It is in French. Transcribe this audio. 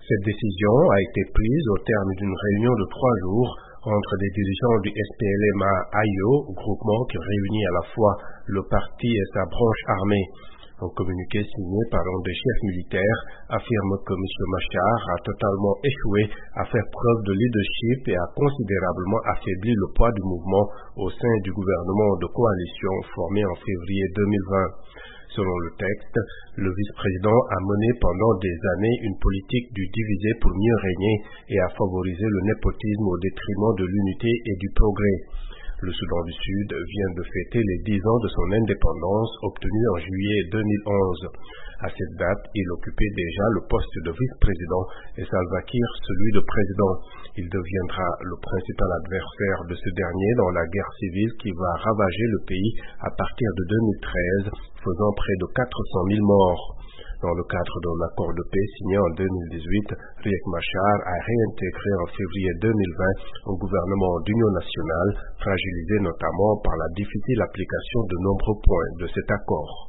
Cette décision a été prise au terme d'une réunion de 3 jours entre des dirigeants du SPLM-AIO, groupement qui réunit à la fois le parti et sa branche armée. Un communiqué signé par un des chefs militaires affirme que M. Machar a totalement échoué à faire preuve de leadership et a considérablement affaibli le poids du mouvement au sein du gouvernement de coalition formé en février 2020. Selon le texte, le vice-président a mené pendant des années une politique du diviser pour mieux régner et a favorisé le népotisme au détriment de l'unité et du progrès. Le Soudan du Sud vient de fêter les 10 ans de son indépendance obtenue en juillet 2011. À cette date, il occupait déjà le poste de vice-président et Salva Kiir celui de président. Il deviendra le principal adversaire de ce dernier dans la guerre civile qui va ravager le pays à partir de 2013, faisant près de 400 000 morts. Dans le cadre d'un accord de paix signé en 2018, Riek Machar a réintégré en février 2020 un gouvernement d'union nationale, fragilisé notamment par la difficile application de nombreux points de cet accord.